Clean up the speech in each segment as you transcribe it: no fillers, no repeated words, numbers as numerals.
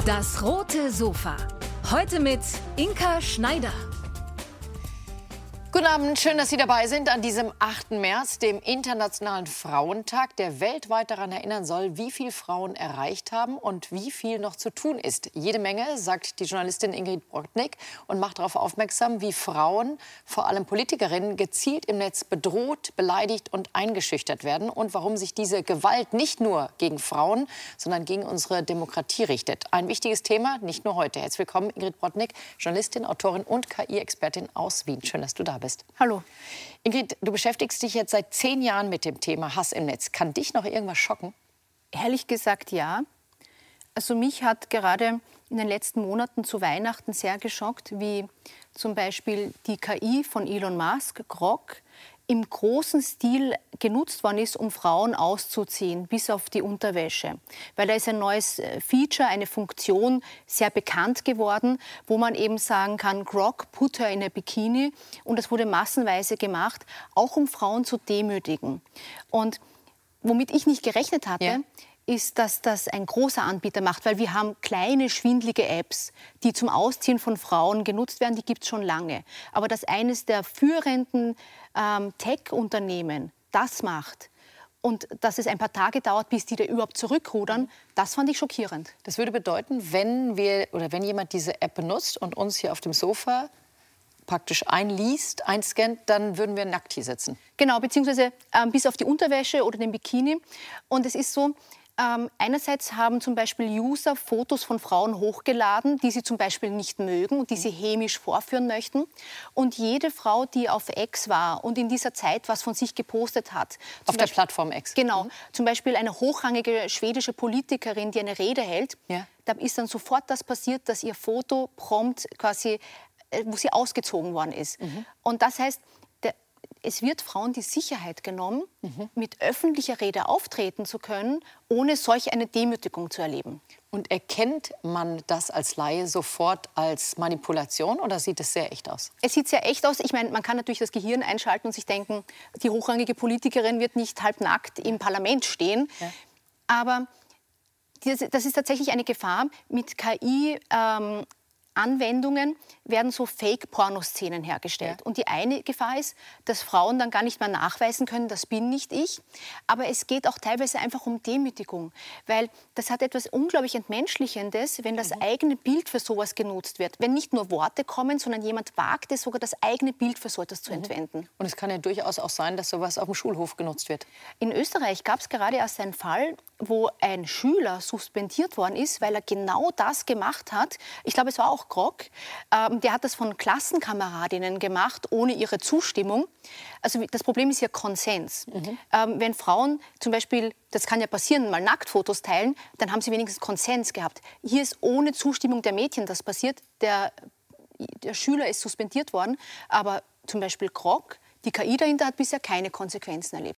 Das rote Sofa. Heute mit Inka Schneider. Guten Abend, schön, dass Sie dabei sind an diesem 8. März, dem Internationalen Frauentag, der weltweit daran erinnern soll, wie viel Frauen erreicht haben und wie viel noch zu tun ist. Jede Menge, sagt die Journalistin Ingrid Brodnik und macht darauf aufmerksam, wie Frauen, vor allem Politikerinnen, gezielt im Netz bedroht, beleidigt und eingeschüchtert werden und warum sich diese Gewalt nicht nur gegen Frauen, sondern gegen unsere Demokratie richtet. Ein wichtiges Thema, nicht nur heute. Herzlich willkommen, Ingrid Brodnik, Journalistin, Autorin und KI-Expertin aus Wien. Schön, dass du da bist. Hallo. Ingrid, du beschäftigst dich jetzt seit 10 Jahren mit dem Thema Hass im Netz. Kann dich noch irgendwas schocken? Ehrlich gesagt, ja. Also mich hat gerade in den letzten Monaten zu Weihnachten sehr geschockt, wie zum Beispiel die KI von Elon Musk, Grok, im großen Stil genutzt worden ist, um Frauen auszuziehen, bis auf die Unterwäsche. Weil da ist ein neues Feature, eine Funktion sehr bekannt geworden, wo man eben sagen kann, Grok, put her in a Bikini. Und das wurde massenweise gemacht, auch um Frauen zu demütigen. Und womit ich nicht gerechnet hatte, ist, dass das ein großer Anbieter macht, weil wir haben kleine, schwindlige Apps, die zum Ausziehen von Frauen genutzt werden, die gibt es schon lange. Aber dass eines der führenden Tech-Unternehmen das macht und dass es ein paar Tage dauert, bis die da überhaupt zurückrudern, das fand ich schockierend. Das würde bedeuten, wenn jemand diese App benutzt und uns hier auf dem Sofa praktisch einliest, einscannt, dann würden wir nackt hier sitzen. Genau, beziehungsweise bis auf die Unterwäsche oder den Bikini. Und es ist so, einerseits haben zum Beispiel User Fotos von Frauen hochgeladen, die sie zum Beispiel nicht mögen und die sie hämisch vorführen möchten. Und jede Frau, die auf X war und in dieser Zeit was von sich gepostet hat. Auf der Plattform X? Genau. Zum Beispiel eine hochrangige schwedische Politikerin, die eine Rede hält. Ja. Da ist dann sofort das passiert, dass ihr Foto prompt quasi, wo sie ausgezogen worden ist. Und das heißt, es wird Frauen die Sicherheit genommen, mit öffentlicher Rede auftreten zu können, ohne solch eine Demütigung zu erleben. Und erkennt man das als Laie sofort als Manipulation oder sieht es sehr echt aus? Es sieht sehr echt aus. Ich meine, man kann natürlich das Gehirn einschalten und sich denken, die hochrangige Politikerin wird nicht halbnackt im Parlament stehen. Ja. Aber das ist tatsächlich eine Gefahr. Mit KI Anwendungen werden so Fake-Pornoszenen hergestellt. Ja. Und die eine Gefahr ist, dass Frauen dann gar nicht mehr nachweisen können, das bin nicht ich. Aber es geht auch teilweise einfach um Demütigung. Weil das hat etwas unglaublich Entmenschlichendes, wenn das eigene Bild für sowas genutzt wird. Wenn nicht nur Worte kommen, sondern jemand wagt es, sogar das eigene Bild für so etwas zu entwenden. Und es kann ja durchaus auch sein, dass sowas auf dem Schulhof genutzt wird. In Österreich gab es gerade erst einen Fall, wo ein Schüler suspendiert worden ist, weil er genau das gemacht hat. Ich glaube, es war auch Grok. Der hat das von Klassenkameradinnen gemacht, ohne ihre Zustimmung. Also das Problem ist ja Konsens. Wenn Frauen zum Beispiel, das kann ja passieren, mal Nacktfotos teilen, dann haben sie wenigstens Konsens gehabt. Hier ist ohne Zustimmung der Mädchen das passiert. Der Schüler ist suspendiert worden, aber zum Beispiel Grok, die KI dahinter, hat bisher keine Konsequenzen erlebt.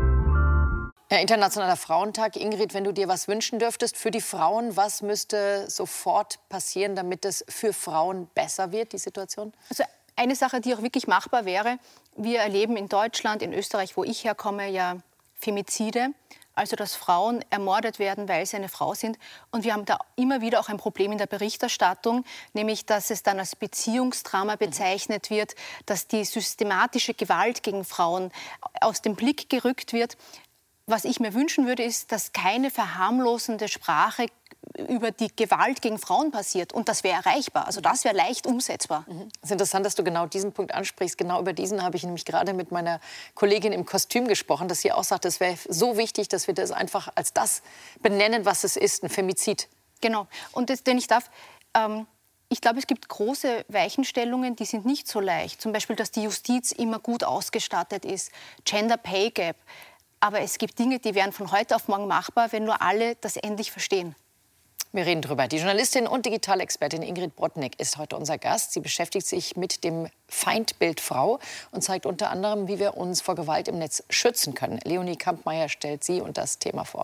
Ja, Internationaler Frauentag. Ingrid, wenn du dir was wünschen dürftest für die Frauen, was müsste sofort passieren, damit es für Frauen besser wird, die Situation? Also eine Sache, die auch wirklich machbar wäre, wir erleben in Deutschland, in Österreich, wo ich herkomme, ja Femizide. Also dass Frauen ermordet werden, weil sie eine Frau sind. Und wir haben da immer wieder auch ein Problem in der Berichterstattung, nämlich dass es dann als Beziehungsdrama bezeichnet wird, dass die systematische Gewalt gegen Frauen aus dem Blick gerückt wird. Was ich mir wünschen würde, ist, dass keine verharmlosende Sprache über die Gewalt gegen Frauen passiert. Und das wäre erreichbar. Also das wäre leicht umsetzbar. Es ist interessant, dass du genau diesen Punkt ansprichst. Genau über diesen habe ich nämlich gerade mit meiner Kollegin im Kostüm gesprochen, dass sie auch sagt, es wäre so wichtig, dass wir das einfach als das benennen, was es ist, ein Femizid. Genau. Und wenn ich darf, ich glaube, es gibt große Weichenstellungen, die sind nicht so leicht. Zum Beispiel, dass die Justiz immer gut ausgestattet ist. Gender Pay Gap. Aber es gibt Dinge, die wären von heute auf morgen machbar, wenn nur alle das endlich verstehen. Wir reden drüber. Die Journalistin und Digitalexpertin Ingrid Brodnik ist heute unser Gast. Sie beschäftigt sich mit dem Feindbild Frau und zeigt unter anderem, wie wir uns vor Gewalt im Netz schützen können. Leonie Kampmeier stellt sie und das Thema vor.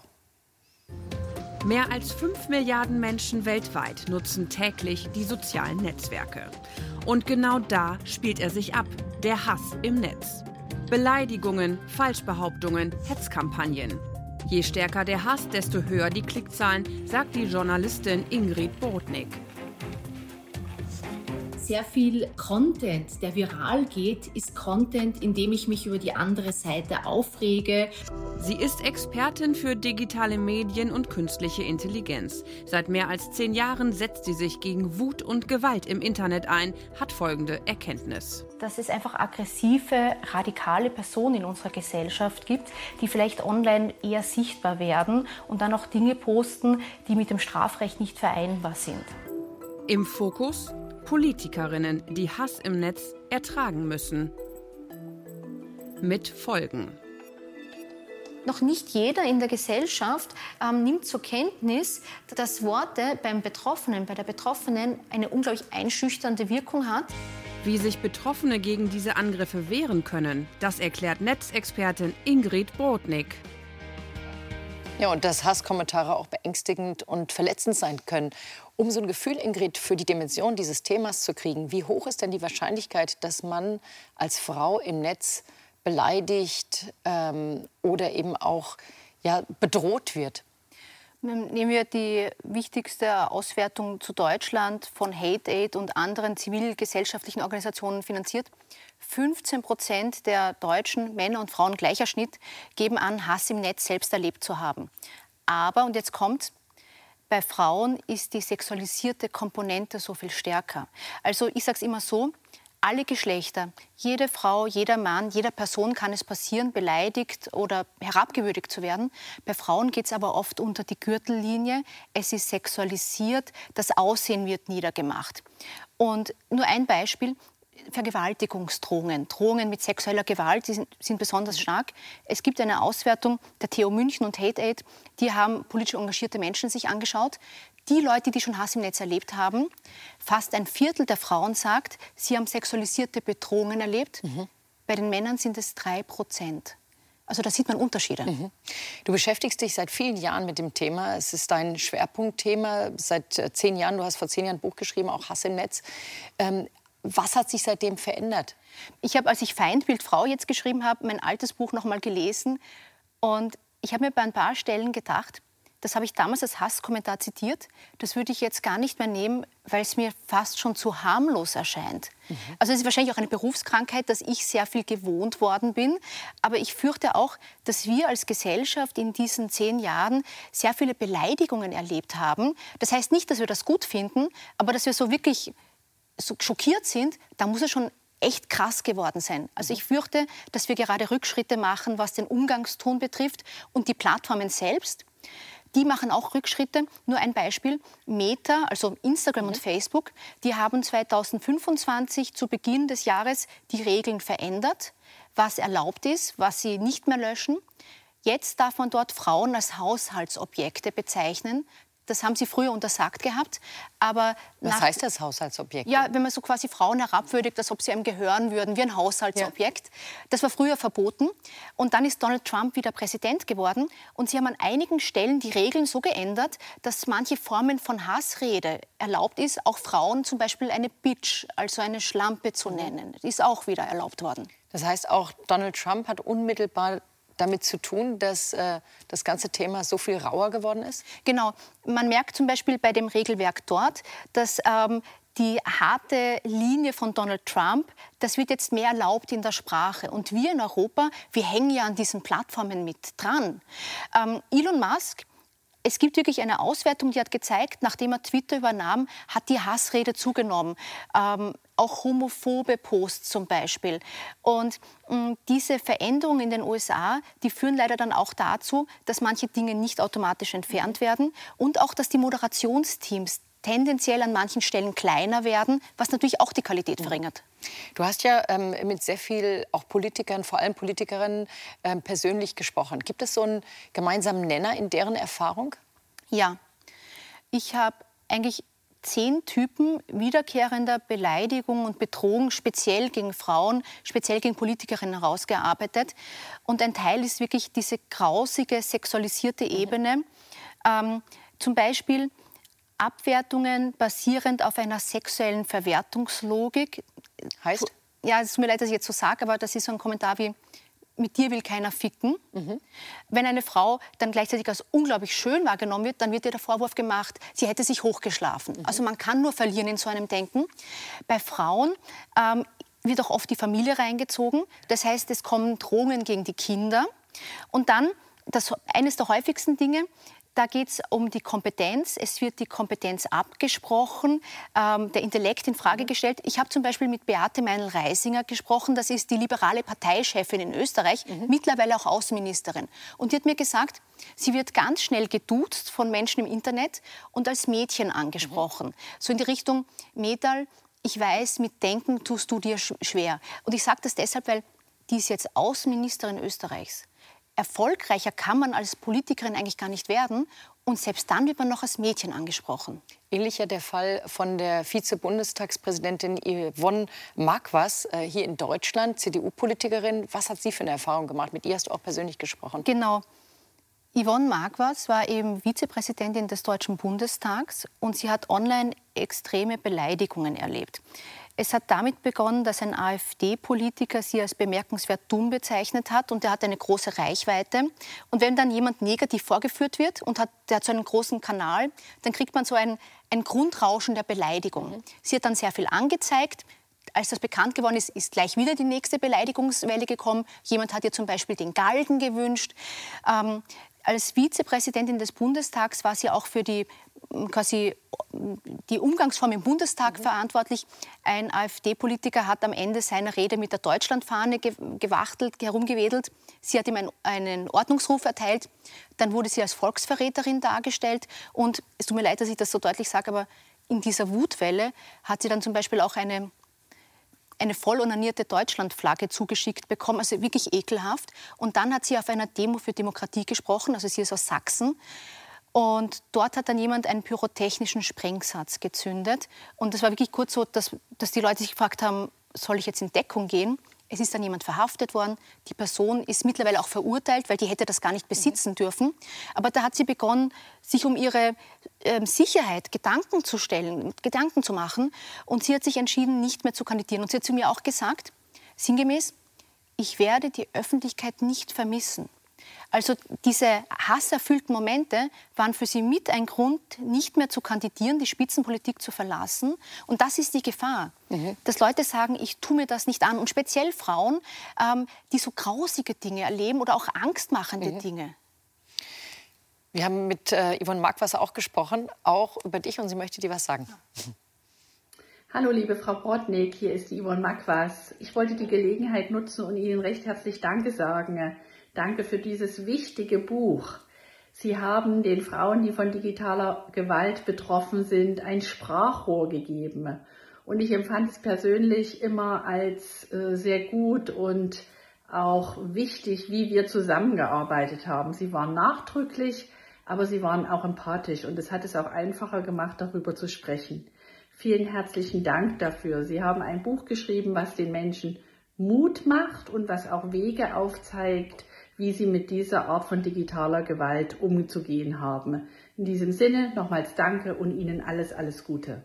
Mehr als 5 Milliarden Menschen weltweit nutzen täglich die sozialen Netzwerke. Und genau da spielt er sich ab, der Hass im Netz. Beleidigungen, Falschbehauptungen, Hetzkampagnen. Je stärker der Hass, desto höher die Klickzahlen, sagt die Journalistin Ingrid Brodnik. Sehr viel Content, der viral geht, ist Content, in dem ich mich über die andere Seite aufrege. Sie ist Expertin für digitale Medien und künstliche Intelligenz. Seit mehr als 10 Jahren setzt sie sich gegen Wut und Gewalt im Internet ein, hat folgende Erkenntnis. Dass es einfach aggressive, radikale Personen in unserer Gesellschaft gibt, die vielleicht online eher sichtbar werden und dann auch Dinge posten, die mit dem Strafrecht nicht vereinbar sind. Im Fokus Politikerinnen, die Hass im Netz ertragen müssen. Mit Folgen. Noch nicht jeder in der Gesellschaft nimmt zur Kenntnis, dass Worte bei der Betroffenen eine unglaublich einschüchternde Wirkung hat. Wie sich Betroffene gegen diese Angriffe wehren können, das erklärt Netzexpertin Ingrid Brodnik. Ja, und dass Hasskommentare auch beängstigend und verletzend sein können. Um so ein Gefühl, Ingrid, für die Dimension dieses Themas zu kriegen, wie hoch ist denn die Wahrscheinlichkeit, dass man als Frau im Netz beleidigt oder eben auch bedroht wird? Nehmen wir die wichtigste Auswertung zu Deutschland von HateAid und anderen zivilgesellschaftlichen Organisationen finanziert. 15% der deutschen Männer und Frauen gleicher Schnitt geben an, Hass im Netz selbst erlebt zu haben. Aber, und jetzt kommt's, bei Frauen ist die sexualisierte Komponente so viel stärker. Also ich sage es immer so, alle Geschlechter, jede Frau, jeder Mann, jeder Person kann es passieren, beleidigt oder herabgewürdigt zu werden. Bei Frauen geht es aber oft unter die Gürtellinie. Es ist sexualisiert, das Aussehen wird niedergemacht. Und nur ein Beispiel, Vergewaltigungsdrohungen, Drohungen mit sexueller Gewalt, die sind besonders stark. Es gibt eine Auswertung der TU München und HateAid, die haben politisch engagierte Menschen sich angeschaut. Die Leute, die schon Hass im Netz erlebt haben, fast ein Viertel der Frauen sagt, sie haben sexualisierte Bedrohungen erlebt. Bei den Männern sind es 3%. Also da sieht man Unterschiede. Du beschäftigst dich seit vielen Jahren mit dem Thema. Es ist dein Schwerpunktthema seit 10 Jahren. Du hast vor 10 Jahren ein Buch geschrieben, auch Hass im Netz. Was hat sich seitdem verändert? Ich habe, als ich Feindbild Frau jetzt geschrieben habe, mein altes Buch noch mal gelesen. Und ich habe mir bei ein paar Stellen gedacht, das habe ich damals als Hasskommentar zitiert, das würde ich jetzt gar nicht mehr nehmen, weil es mir fast schon zu harmlos erscheint. Also es ist wahrscheinlich auch eine Berufskrankheit, dass ich sehr viel gewohnt worden bin. Aber ich fürchte auch, dass wir als Gesellschaft in diesen 10 Jahren sehr viele Beleidigungen erlebt haben. Das heißt nicht, dass wir das gut finden, aber dass wir so wirklich so schockiert sind, da muss es schon echt krass geworden sein. Also ich fürchte, dass wir gerade Rückschritte machen, was den Umgangston betrifft. Und die Plattformen selbst, die machen auch Rückschritte. Nur ein Beispiel, Meta, also Instagram und Facebook, die haben 2025 zu Beginn des Jahres die Regeln verändert, was erlaubt ist, was sie nicht mehr löschen. Jetzt darf man dort Frauen als Haushaltsobjekte bezeichnen. Das haben sie früher untersagt gehabt. Aber was heißt das Haushaltsobjekt? Ja, wenn man so quasi Frauen herabwürdigt, als ob sie einem gehören würden, wie ein Haushaltsobjekt. Ja. Das war früher verboten. Und dann ist Donald Trump wieder Präsident geworden. Und sie haben an einigen Stellen die Regeln so geändert, dass manche Formen von Hassrede erlaubt ist, auch Frauen zum Beispiel eine Bitch, also eine Schlampe zu nennen. Das ist auch wieder erlaubt worden. Das heißt, auch Donald Trump hat unmittelbar damit zu tun, dass das ganze Thema so viel rauer geworden ist? Genau. Man merkt zum Beispiel bei dem Regelwerk dort, dass die harte Linie von Donald Trump, das wird jetzt mehr erlaubt in der Sprache. Und wir in Europa, wir hängen ja an diesen Plattformen mit dran. Elon Musk, es gibt wirklich eine Auswertung, die hat gezeigt, nachdem er Twitter übernahm, hat die Hassrede zugenommen. Auch homophobe Posts zum Beispiel. Und diese Veränderungen in den USA, die führen leider dann auch dazu, dass manche Dinge nicht automatisch entfernt werden und auch, dass die Moderationsteams tendenziell an manchen Stellen kleiner werden, was natürlich auch die Qualität verringert. Du hast ja mit sehr viel auch Politikern, vor allem Politikerinnen, persönlich gesprochen. Gibt es so einen gemeinsamen Nenner in deren Erfahrung? Ja, ich habe eigentlich 10 Typen wiederkehrender Beleidigung und Bedrohung, speziell gegen Frauen, speziell gegen Politikerinnen herausgearbeitet. Und ein Teil ist wirklich diese grausige, sexualisierte Ebene. Zum Beispiel Abwertungen basierend auf einer sexuellen Verwertungslogik. Heißt? Ja, es tut mir leid, dass ich jetzt so sage, aber das ist so ein Kommentar wie: mit dir will keiner ficken. Wenn eine Frau dann gleichzeitig als unglaublich schön wahrgenommen wird, dann wird ihr der Vorwurf gemacht, sie hätte sich hochgeschlafen. Also man kann nur verlieren in so einem Denken. Bei Frauen wird auch oft die Familie reingezogen. Das heißt, es kommen Drohungen gegen die Kinder. Und dann, eines der häufigsten Dinge, da geht es um die Kompetenz. Es wird die Kompetenz abgesprochen, der Intellekt in Frage gestellt. Ich habe zum Beispiel mit Beate Meinl-Reisinger gesprochen. Das ist die liberale Parteichefin in Österreich, mittlerweile auch Außenministerin. Und die hat mir gesagt, sie wird ganz schnell geduzt von Menschen im Internet und als Mädchen angesprochen. So in die Richtung, Medal, ich weiß, mit Denken tust du dir schwer. Und ich sage das deshalb, weil die ist jetzt Außenministerin Österreichs. Erfolgreicher kann man als Politikerin eigentlich gar nicht werden. Und selbst dann wird man noch als Mädchen angesprochen. Ähnlicher der Fall von der Vize-Bundestagspräsidentin Yvonne Marquardt hier in Deutschland, CDU-Politikerin. Was hat sie für eine Erfahrung gemacht? Mit ihr hast du auch persönlich gesprochen. Genau. Yvonne Marquardt war eben Vizepräsidentin des Deutschen Bundestags und sie hat online extreme Beleidigungen erlebt. Es hat damit begonnen, dass ein AfD-Politiker sie als bemerkenswert dumm bezeichnet hat und der hat eine große Reichweite. Und wenn dann jemand negativ vorgeführt wird und der hat so einen großen Kanal, dann kriegt man so ein Grundrauschen der Beleidigung. Sie hat dann sehr viel angezeigt. Als das bekannt geworden ist, ist gleich wieder die nächste Beleidigungswelle gekommen. Jemand hat ihr zum Beispiel den Galgen gewünscht. Als Vizepräsidentin des Bundestags war sie auch für die Umgangsform im Bundestag verantwortlich. Ein AfD-Politiker hat am Ende seiner Rede mit der Deutschlandfahne herumgewedelt. Sie hat ihm einen Ordnungsruf erteilt. Dann wurde sie als Volksverräterin dargestellt. Und es tut mir leid, dass ich das so deutlich sage, aber in dieser Wutwelle hat sie dann zum Beispiel auch eine voll onanierte Deutschlandflagge zugeschickt bekommen, also wirklich ekelhaft. Und dann hat sie auf einer Demo für Demokratie gesprochen, also sie ist aus Sachsen. Und dort hat dann jemand einen pyrotechnischen Sprengsatz gezündet. Und das war wirklich kurz so, dass die Leute sich gefragt haben, soll ich jetzt in Deckung gehen? Es ist dann jemand verhaftet worden. Die Person ist mittlerweile auch verurteilt, weil die hätte das gar nicht besitzen dürfen. Aber da hat sie begonnen, sich um ihre Sicherheit Gedanken zu machen. Und sie hat sich entschieden, nicht mehr zu kandidieren. Und sie hat zu mir auch gesagt, sinngemäß, ich werde die Öffentlichkeit nicht vermissen. Also diese hasserfüllten Momente waren für sie mit ein Grund, nicht mehr zu kandidieren, die Spitzenpolitik zu verlassen. Und das ist die Gefahr, dass Leute sagen, ich tue mir das nicht an. Und speziell Frauen, die so grausige Dinge erleben oder auch angstmachende Dinge. Wir haben mit Yvonne Marquardt auch gesprochen, auch über dich, und sie möchte dir was sagen. Hallo, liebe Frau Brodnik, hier ist die Yvonne Marquardt. Ich wollte die Gelegenheit nutzen und Ihnen recht herzlich Danke sagen. Danke für dieses wichtige Buch. Sie haben den Frauen, die von digitaler Gewalt betroffen sind, ein Sprachrohr gegeben. Und ich empfand es persönlich immer als sehr gut und auch wichtig, wie wir zusammengearbeitet haben. Sie waren nachdrücklich, aber sie waren auch empathisch. Und es hat es auch einfacher gemacht, darüber zu sprechen. Vielen herzlichen Dank dafür. Sie haben ein Buch geschrieben, was den Menschen Mut macht und was auch Wege aufzeigt, wie sie mit dieser Art von digitaler Gewalt umzugehen haben. In diesem Sinne nochmals Danke und Ihnen alles Gute.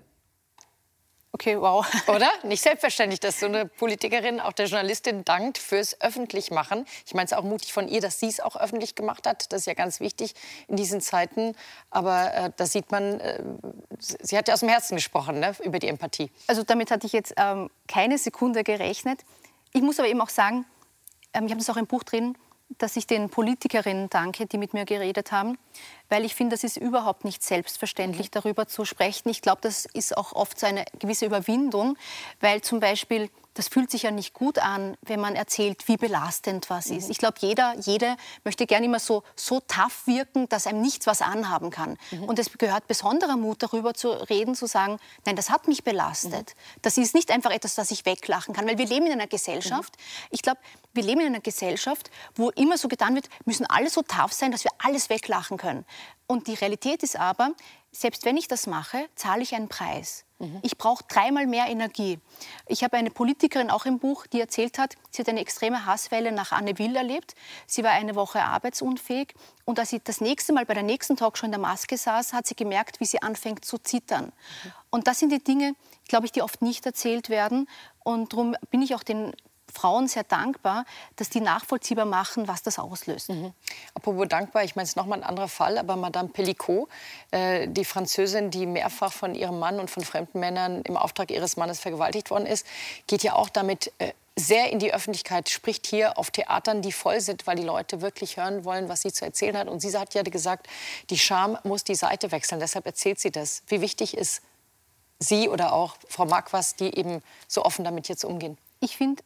Okay, wow. Oder? Nicht selbstverständlich, dass so eine Politikerin auch der Journalistin dankt fürs Öffentlichmachen. Ich meine, es ist auch mutig von ihr, dass sie es auch öffentlich gemacht hat. Das ist ja ganz wichtig in diesen Zeiten. Aber da sieht man, sie hat ja aus dem Herzen gesprochen, ne, über die Empathie. Also damit hatte ich jetzt keine Sekunde gerechnet. Ich muss aber eben auch sagen, ich habe das auch im Buch drin, dass ich den Politikerinnen danke, die mit mir geredet haben, weil ich finde, das ist überhaupt nicht selbstverständlich, darüber zu sprechen. Ich glaube, das ist auch oft so eine gewisse Überwindung, weil zum Beispiel, das fühlt sich ja nicht gut an, wenn man erzählt, wie belastend was ist. Ich glaube, jede möchte gerne immer so tough wirken, dass einem nichts was anhaben kann. Und es gehört besonderer Mut, darüber zu reden, zu sagen, nein, das hat mich belastet. Das ist nicht einfach etwas, das ich weglachen kann, weil wir leben in einer Gesellschaft, ich glaube, wir leben in einer Gesellschaft, wo immer so getan wird, müssen alle so tough sein, dass wir alles weglachen können. Und die Realität ist aber, selbst wenn ich das mache, zahle ich einen Preis. Ich brauche 3-mal mehr Energie. Ich habe eine Politikerin auch im Buch, die erzählt hat, sie hat eine extreme Hasswelle nach Anne Will erlebt. Sie war eine Woche arbeitsunfähig. Und als sie das nächste Mal bei der nächsten Talkshow in der Maske saß, hat sie gemerkt, wie sie anfängt zu zittern. Und das sind die Dinge, glaube ich, die oft nicht erzählt werden. Und darum bin ich auch den Frauen sehr dankbar, dass die nachvollziehbar machen, was das auslöst. Apropos dankbar, ich meine, es ist nochmal ein anderer Fall, aber Madame Pellicot, die Französin, die mehrfach von ihrem Mann und von fremden Männern im Auftrag ihres Mannes vergewaltigt worden ist, geht ja auch damit sehr in die Öffentlichkeit, spricht hier auf Theatern, die voll sind, weil die Leute wirklich hören wollen, was sie zu erzählen hat. Und sie hat ja gesagt, die Scham muss die Seite wechseln. Deshalb erzählt sie das. Wie wichtig ist Sie oder auch Frau Marquardt, die eben so offen damit jetzt umgehen? Ich finde,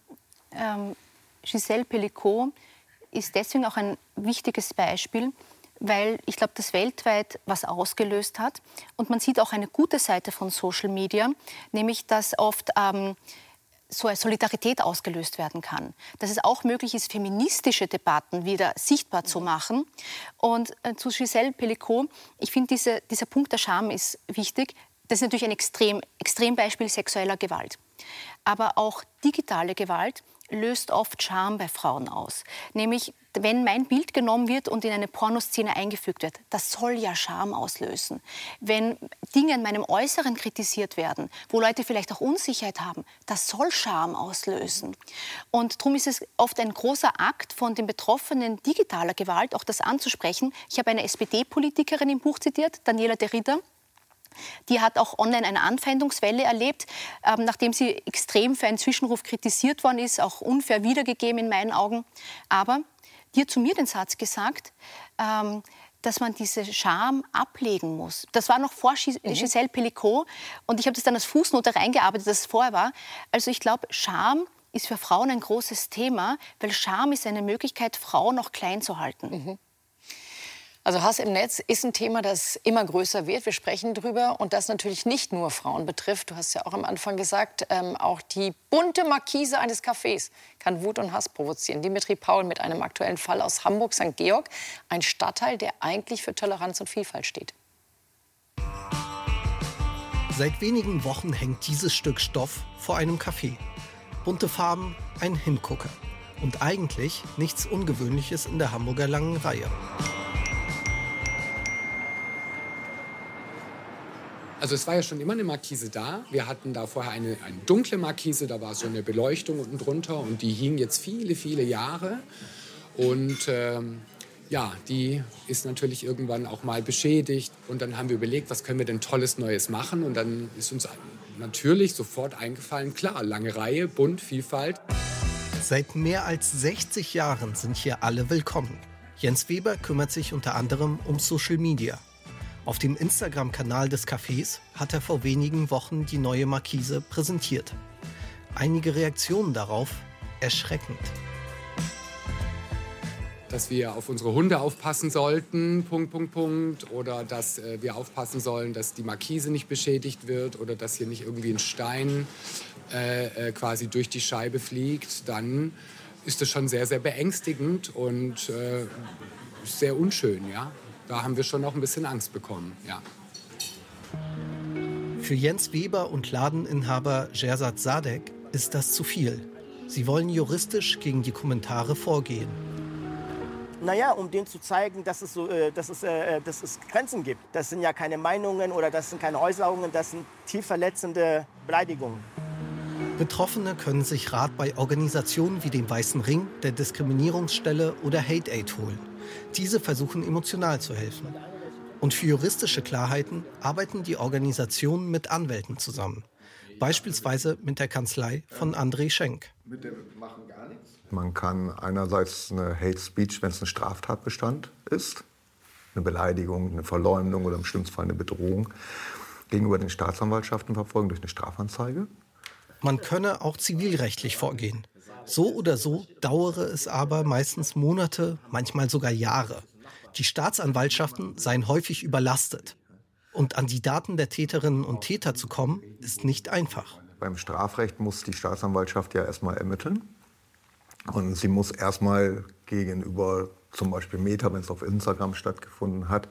Gisèle Pellicot ist deswegen auch ein wichtiges Beispiel, weil ich glaube, das weltweit was ausgelöst hat. Und man sieht auch eine gute Seite von Social Media, nämlich dass oft so eine Solidarität ausgelöst werden kann. Dass es auch möglich ist, feministische Debatten wieder sichtbar zu machen. Und zu Gisèle Pellicot, ich finde, dieser Punkt der Scham ist wichtig. Das ist natürlich ein Extrembeispiel sexueller Gewalt. Aber auch digitale Gewalt löst oft Scham bei Frauen aus. Nämlich, wenn mein Bild genommen wird und in eine Pornoszene eingefügt wird, das soll ja Scham auslösen. Wenn Dinge in meinem Äußeren kritisiert werden, wo Leute vielleicht auch Unsicherheit haben, das soll Scham auslösen. Und darum ist es oft ein großer Akt von den Betroffenen digitaler Gewalt, auch das anzusprechen. Ich habe eine SPD-Politikerin im Buch zitiert, Daniela de Ridder. Die hat auch online eine Anfeindungswelle erlebt, nachdem sie extrem für einen Zwischenruf kritisiert worden ist, auch unfair wiedergegeben in meinen Augen. Aber die hat zu mir den Satz gesagt, dass man diese Scham ablegen muss. Das war noch vor Gisèle Pellicot und ich habe das dann als Fußnote reingearbeitet, dass es vorher war. Also ich glaube, Scham ist für Frauen ein großes Thema, weil Scham ist eine Möglichkeit, Frauen auch klein zu halten. Also Hass im Netz ist ein Thema, das immer größer wird. Wir sprechen drüber und das natürlich nicht nur Frauen betrifft. Du hast ja auch am Anfang gesagt, auch die bunte Markise eines Cafés kann Wut und Hass provozieren. Dimitri Paul mit einem aktuellen Fall aus Hamburg, St. Georg. Ein Stadtteil, der eigentlich für Toleranz und Vielfalt steht. Seit wenigen Wochen hängt dieses Stück Stoff vor einem Café. Bunte Farben, ein Hingucker. Und eigentlich nichts Ungewöhnliches in der Hamburger Langen Reihe. Also es war ja schon immer eine Markise da. Wir hatten da vorher eine dunkle Markise, da war so eine Beleuchtung unten drunter und die hing jetzt viele, viele Jahre. Und die ist natürlich irgendwann auch mal beschädigt. Und dann haben wir überlegt, was können wir denn Tolles Neues machen? Und dann ist uns natürlich sofort eingefallen, klar, lange Reihe, bunt, Vielfalt. Seit mehr als 60 Jahren sind hier alle willkommen. Jens Weber kümmert sich unter anderem um Social Media. Auf dem Instagram-Kanal des Cafés hat er vor wenigen Wochen die neue Markise präsentiert. Einige Reaktionen darauf erschreckend. Dass wir auf unsere Hunde aufpassen sollten, ... Oder dass wir aufpassen sollen, dass die Markise nicht beschädigt wird oder dass hier nicht irgendwie ein Stein quasi durch die Scheibe fliegt. Dann ist das schon sehr, sehr beängstigend und sehr unschön, ja. Da haben wir schon noch ein bisschen Angst bekommen, ja. Für Jens Weber und Ladeninhaber Jersad Sadek ist das zu viel. Sie wollen juristisch gegen die Kommentare vorgehen. Naja, um denen zu zeigen, dass es Grenzen gibt. Das sind ja keine Meinungen oder das sind keine Äußerungen, das sind tief verletzende Beleidigungen. Betroffene können sich Rat bei Organisationen wie dem Weißen Ring, der Diskriminierungsstelle oder Hate Aid holen. Diese versuchen emotional zu helfen. Und für juristische Klarheiten arbeiten die Organisationen mit Anwälten zusammen. Beispielsweise mit der Kanzlei von André Schenk. Man kann einerseits eine Hate Speech, wenn es ein Straftatbestand ist, eine Beleidigung, eine Verleumdung oder im schlimmsten Fall eine Bedrohung, gegenüber den Staatsanwaltschaften verfolgen durch eine Strafanzeige. Man könne auch zivilrechtlich vorgehen. So oder so dauere es aber meistens Monate, manchmal sogar Jahre. Die Staatsanwaltschaften seien häufig überlastet. Und an die Daten der Täterinnen und Täter zu kommen, ist nicht einfach. Beim Strafrecht muss die Staatsanwaltschaft ja erstmal ermitteln. Und sie muss erstmal gegenüber zum Beispiel Meta, wenn es auf Instagram stattgefunden hat,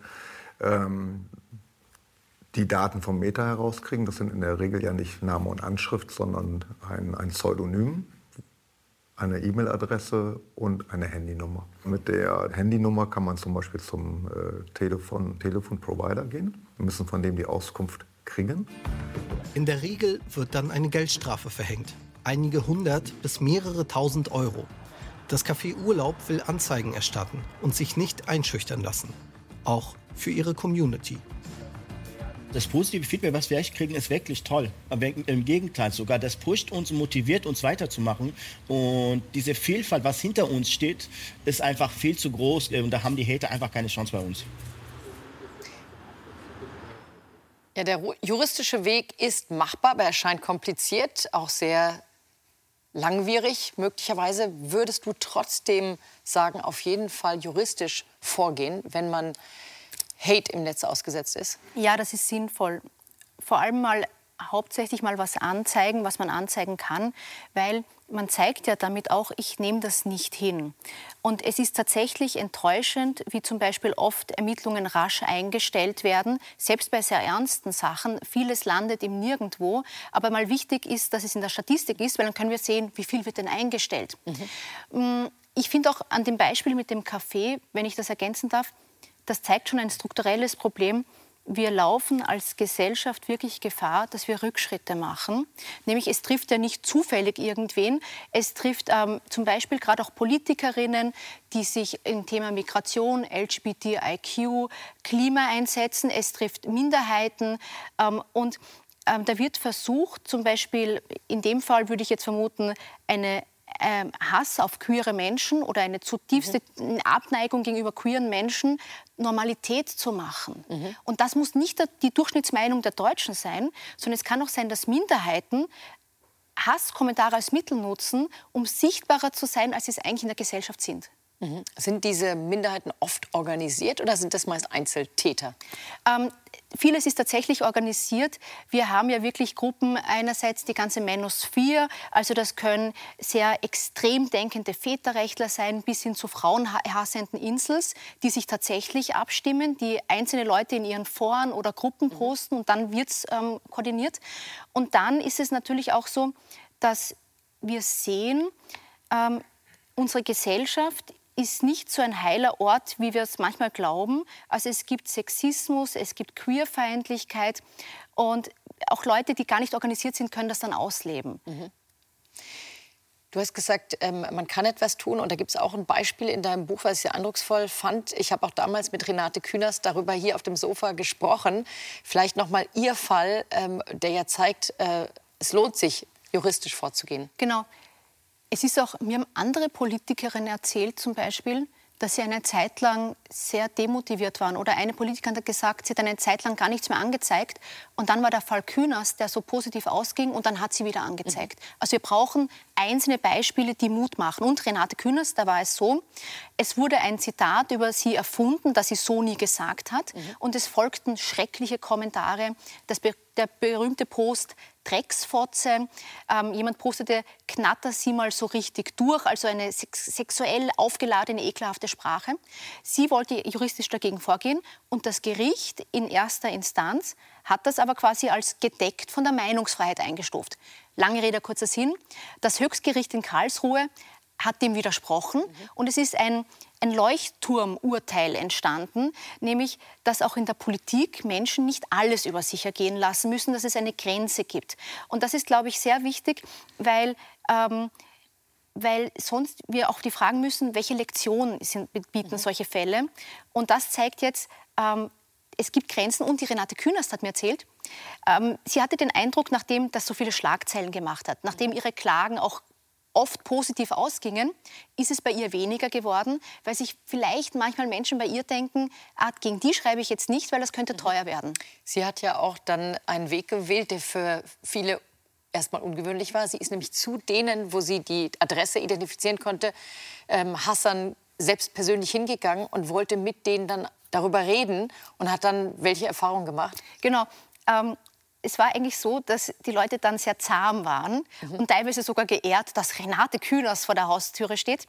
die Daten vom Meta herauskriegen. Das sind in der Regel ja nicht Name und Anschrift, sondern ein Pseudonym, eine E-Mail-Adresse und eine Handynummer. Mit der Handynummer kann man zum Beispiel zum Telefonprovider gehen. Wir müssen von dem die Auskunft kriegen. In der Regel wird dann eine Geldstrafe verhängt. einige hundert bis mehrere tausend Euro. Das Café Urlaub will Anzeigen erstatten und sich nicht einschüchtern lassen. Auch für ihre Community. Das positive Feedback, was wir echt kriegen, ist wirklich toll. Aber im Gegenteil sogar, das pusht uns und motiviert uns weiterzumachen. Und diese Vielfalt, was hinter uns steht, ist einfach viel zu groß. Und da haben die Hater einfach keine Chance bei uns. Ja, der juristische Weg ist machbar, aber er scheint kompliziert, auch sehr langwierig. Möglicherweise würdest du trotzdem sagen, auf jeden Fall juristisch vorgehen, wenn man Hate im Netz ausgesetzt ist? Ja, das ist sinnvoll. Vor allem hauptsächlich mal was anzeigen, was man anzeigen kann, weil man zeigt ja damit auch, ich nehme das nicht hin. Und es ist tatsächlich enttäuschend, wie zum Beispiel oft Ermittlungen rasch eingestellt werden, selbst bei sehr ernsten Sachen. Vieles landet im Nirgendwo. Aber mal wichtig ist, dass es in der Statistik ist, weil dann können wir sehen, wie viel wird denn eingestellt. Ich finde auch an dem Beispiel mit dem Café, wenn ich das ergänzen darf, das zeigt schon ein strukturelles Problem. Wir laufen als Gesellschaft wirklich Gefahr, dass wir Rückschritte machen. Nämlich, es trifft ja nicht zufällig irgendwen. Es trifft zum Beispiel gerade auch Politikerinnen, die sich im Thema Migration, LGBTIQ, Klima einsetzen. Es trifft Minderheiten. Und da wird versucht, zum Beispiel in dem Fall würde ich jetzt vermuten, eine Hass auf queere Menschen oder eine zutiefste Abneigung gegenüber queeren Menschen Normalität zu machen. Und das muss nicht die Durchschnittsmeinung der Deutschen sein, sondern es kann auch sein, dass Minderheiten Hasskommentare als Mittel nutzen, um sichtbarer zu sein, als sie es eigentlich in der Gesellschaft sind. Sind diese Minderheiten oft organisiert oder sind das meist Einzeltäter? Vieles ist tatsächlich organisiert. Wir haben ja wirklich Gruppen, einerseits die ganze Manosphere, also das können sehr extrem denkende Väterrechtler sein, bis hin zu frauenhassenden Insels, die sich tatsächlich abstimmen, die einzelne Leute in ihren Foren oder Gruppen posten und dann wird es koordiniert. Und dann ist es natürlich auch so, dass wir sehen, unsere Gesellschaft ist nicht so ein heiler Ort, wie wir es manchmal glauben. Also es gibt Sexismus, es gibt Queerfeindlichkeit und auch Leute, die gar nicht organisiert sind, können das dann ausleben. Du hast gesagt, man kann etwas tun und da gibt es auch ein Beispiel in deinem Buch, was ich sehr eindrucksvoll fand. Ich habe auch damals mit Renate Künast darüber hier auf dem Sofa gesprochen. Vielleicht noch mal Ihr Fall, der ja zeigt, es lohnt sich, juristisch vorzugehen. Genau. Es ist auch, mir haben andere Politikerinnen erzählt zum Beispiel, dass sie eine Zeit lang sehr demotiviert waren. Oder eine Politikerin hat gesagt, sie hat eine Zeit lang gar nichts mehr angezeigt. Und dann war der Fall Künast, der so positiv ausging, und dann hat sie wieder angezeigt. Also wir brauchen einzelne Beispiele, die Mut machen. Und Renate Künast, da war es so, es wurde ein Zitat über sie erfunden, das sie so nie gesagt hat. Und es folgten schreckliche Kommentare. Der berühmte Post Drecksfotze. Jemand postete, knatter sie mal so richtig durch, also eine sexuell aufgeladene, ekelhafte Sprache. Sie wollte juristisch dagegen vorgehen und das Gericht in erster Instanz hat das aber quasi als gedeckt von der Meinungsfreiheit eingestuft. Lange Rede, kurzer Sinn. Das Höchstgericht in Karlsruhe hat dem widersprochen und es ist ein Leuchtturmurteil entstanden, nämlich, dass auch in der Politik Menschen nicht alles über sich ergehen lassen müssen, dass es eine Grenze gibt. Und das ist, glaube ich, sehr wichtig, weil sonst wir auch die fragen müssen, welche Lektionen bieten solche Fälle. Und das zeigt jetzt, es gibt Grenzen. Und die Renate Künast hat mir erzählt, sie hatte den Eindruck, nachdem das so viele Schlagzeilen gemacht hat, nachdem ihre Klagen auch oft positiv ausgingen, ist es bei ihr weniger geworden, weil sich vielleicht manchmal Menschen bei ihr denken, gegen die schreibe ich jetzt nicht, weil das könnte teuer werden. Sie hat ja auch dann einen Weg gewählt, der für viele erstmal ungewöhnlich war. Sie ist nämlich zu denen, wo sie die Adresse identifizieren konnte, Hassan selbst persönlich hingegangen und wollte mit denen dann darüber reden und hat dann welche Erfahrungen gemacht? Genau. Es war eigentlich so, dass die Leute dann sehr zahm waren und teilweise sogar geehrt, dass Renate Künast vor der Haustüre steht.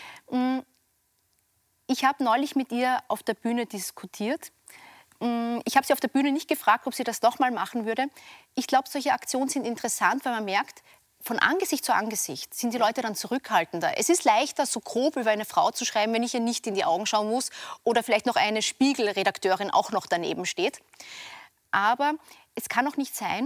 Ich habe neulich mit ihr auf der Bühne diskutiert. Ich habe sie auf der Bühne nicht gefragt, ob sie das noch mal machen würde. Ich glaube, solche Aktionen sind interessant, weil man merkt, von Angesicht zu Angesicht sind die Leute dann zurückhaltender. Es ist leichter, so grob über eine Frau zu schreiben, wenn ich ihr nicht in die Augen schauen muss oder vielleicht noch eine Spiegelredakteurin auch noch daneben steht. Aber es kann auch nicht sein,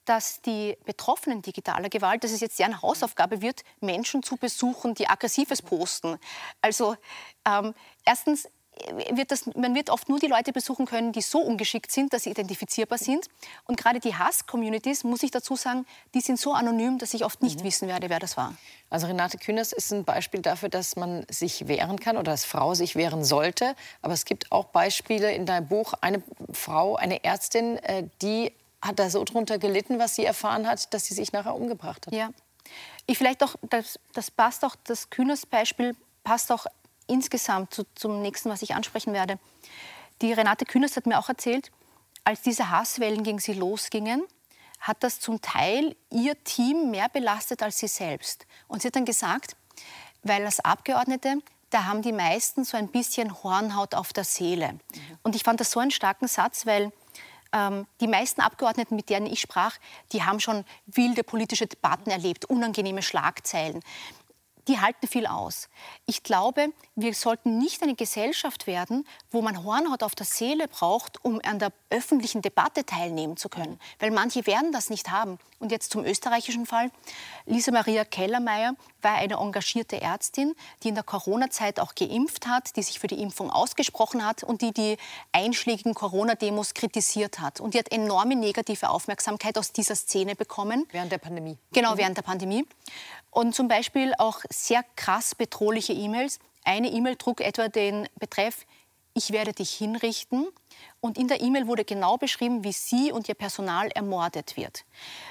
dass die Betroffenen digitaler Gewalt, dass es jetzt deren Hausaufgabe wird, Menschen zu besuchen, die Aggressives posten. Also erstens man wird oft nur die Leute besuchen können, die so ungeschickt sind, dass sie identifizierbar sind. Und gerade die Hass-Communities, muss ich dazu sagen, die sind so anonym, dass ich oft nicht wissen werde, wer das war. Also Renate Künast ist ein Beispiel dafür, dass man sich wehren kann oder dass Frau sich wehren sollte. Aber es gibt auch Beispiele in deinem Buch. Eine Frau, eine Ärztin, die hat da so drunter gelitten, was sie erfahren hat, dass sie sich nachher umgebracht hat. Ja. Vielleicht auch, das passt auch, das Künast-Beispiel passt auch insgesamt zum nächsten, was ich ansprechen werde. Die Renate Künast hat mir auch erzählt, als diese Hasswellen gegen sie losgingen, hat das zum Teil ihr Team mehr belastet als sie selbst. Und sie hat dann gesagt, weil als Abgeordnete, da haben die meisten so ein bisschen Hornhaut auf der Seele. Und ich fand das so einen starken Satz, weil die meisten Abgeordneten, mit denen ich sprach, die haben schon wilde politische Debatten erlebt, unangenehme Schlagzeilen. Die halten viel aus. Ich glaube, wir sollten nicht eine Gesellschaft werden, wo man Hornhaut auf der Seele braucht, um an der öffentlichen Debatte teilnehmen zu können. Weil manche werden das nicht haben. Und jetzt zum österreichischen Fall. Lisa Maria Kellermeier war eine engagierte Ärztin, die in der Corona-Zeit auch geimpft hat, die sich für die Impfung ausgesprochen hat und die einschlägigen Corona-Demos kritisiert hat. Und die hat enorme negative Aufmerksamkeit aus dieser Szene bekommen. Während der Pandemie. Genau, während der Pandemie. Und zum Beispiel auch sehr krass bedrohliche E-Mails. Eine E-Mail trug etwa den Betreff, ich werde dich hinrichten. Und in der E-Mail wurde genau beschrieben, wie sie und ihr Personal ermordet wird.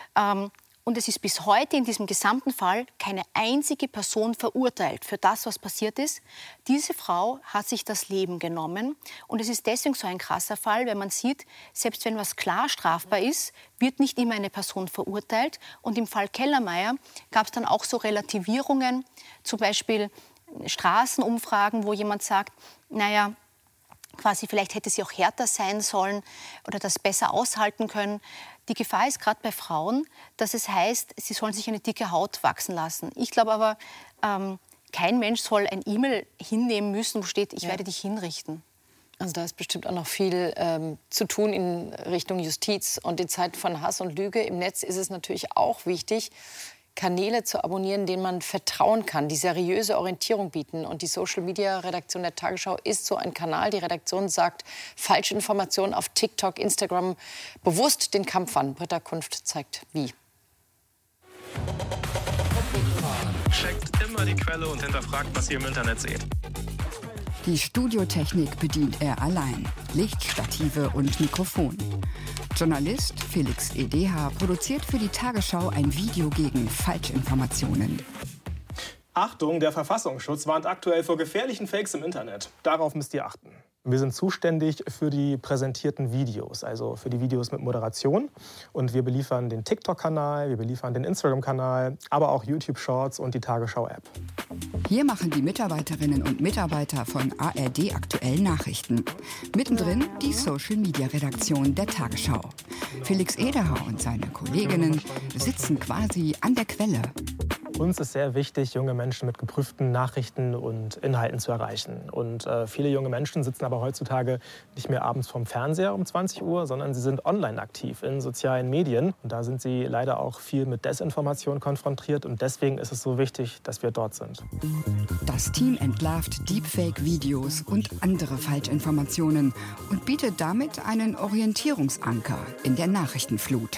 Und es ist bis heute in diesem gesamten Fall keine einzige Person verurteilt für das, was passiert ist. Diese Frau hat sich das Leben genommen. Und es ist deswegen so ein krasser Fall, wenn man sieht, selbst wenn was klar strafbar ist, wird nicht immer eine Person verurteilt. Und im Fall Kellermeier gab es dann auch so Relativierungen, zum Beispiel Straßenumfragen, wo jemand sagt, naja, quasi vielleicht hätte sie auch härter sein sollen oder das besser aushalten können. Die Gefahr ist gerade bei Frauen, dass es heißt, sie sollen sich eine dicke Haut wachsen lassen. Ich glaube aber, kein Mensch soll ein E-Mail hinnehmen müssen, wo steht, ich werde dich hinrichten. Also da ist bestimmt auch noch viel zu tun in Richtung Justiz. Und in Zeiten von Hass und Lüge im Netz ist es natürlich auch wichtig, Kanäle zu abonnieren, denen man vertrauen kann, die seriöse Orientierung bieten. Und die Social-Media-Redaktion der Tagesschau ist so ein Kanal. Die Redaktion sagt falsche Informationen auf TikTok, Instagram bewusst den Kampf an. Britta Kunft zeigt, wie. Checkt immer die Quelle und hinterfragt, was ihr im Internet seht. Die Studiotechnik bedient er allein. Licht, Stative und Mikrofon. Journalist Felix EDH produziert für die Tagesschau ein Video gegen Falschinformationen. Achtung, der Verfassungsschutz warnt aktuell vor gefährlichen Fakes im Internet. Darauf müsst ihr achten. Wir sind zuständig für die präsentierten Videos, also für die Videos mit Moderation. Und wir beliefern den TikTok-Kanal, wir beliefern den Instagram-Kanal, aber auch YouTube-Shorts und die Tagesschau-App. Hier machen die Mitarbeiterinnen und Mitarbeiter von ARD aktuell Nachrichten. Mittendrin die Social-Media-Redaktion der Tagesschau. Felix Ederer und seine Kolleginnen sitzen quasi an der Quelle. Uns ist sehr wichtig, junge Menschen mit geprüften Nachrichten und Inhalten zu erreichen. Und viele junge Menschen sitzen aber heutzutage nicht mehr abends vorm Fernseher um 20 Uhr, sondern sie sind online aktiv in sozialen Medien. Und da sind sie leider auch viel mit Desinformation konfrontiert. Und deswegen ist es so wichtig, dass wir dort sind. Das Team entlarvt Deepfake-Videos und andere Falschinformationen und bietet damit einen Orientierungsanker in der Nachrichtenflut.